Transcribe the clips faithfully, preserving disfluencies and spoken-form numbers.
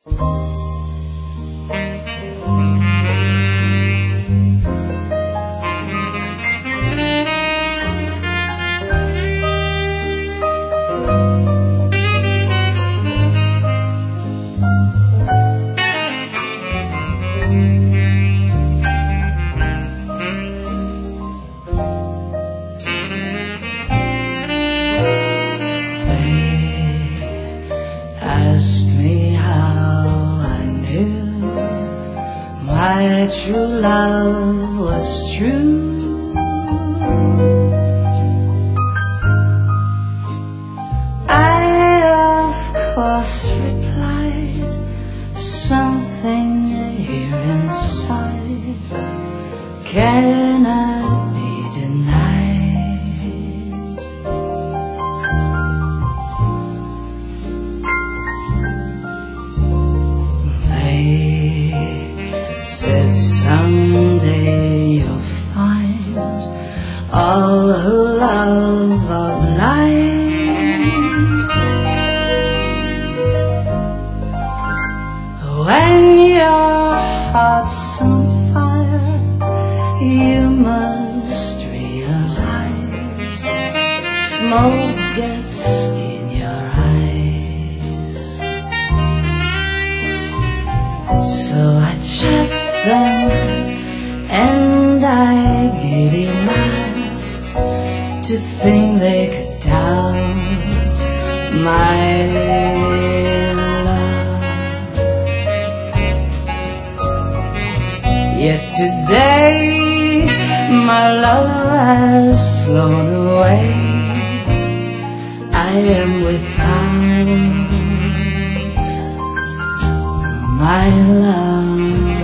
My true love was true. I of course replied, something here inside cannot be denied. They said someday you'll find all who love are blind. When your heart's on fire, you must realize smoke gets in your eyes. So I checked them and I gaily laughed to think they could doubt my love. Yet today my love has flown away. I am without my love.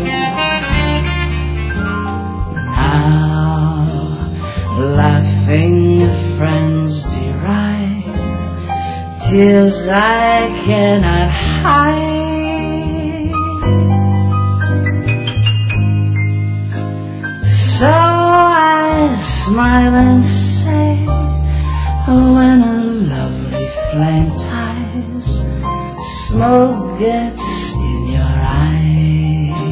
Now laughing friends deride tears I cannot hide. So I smile and say, when a lovely flame ties, smoke gets in your eyes.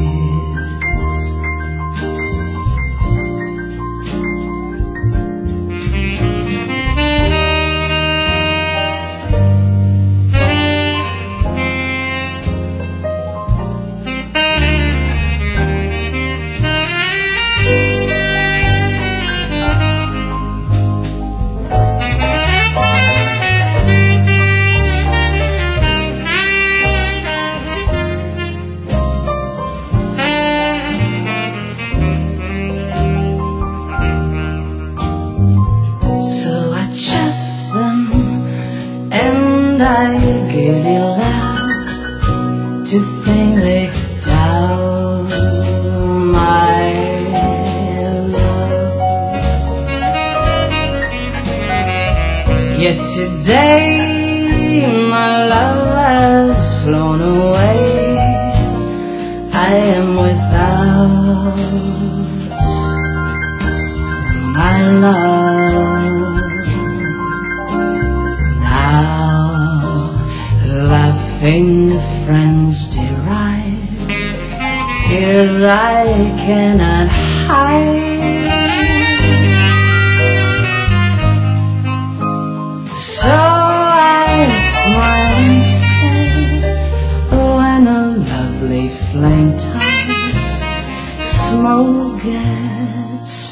I gaily laughed to think they could doubt my love. Yet today my love has flown away. I am without my love. Laughing friends deride tears I cannot hide. So I smile and say, when a lovely flame ties, smoke gets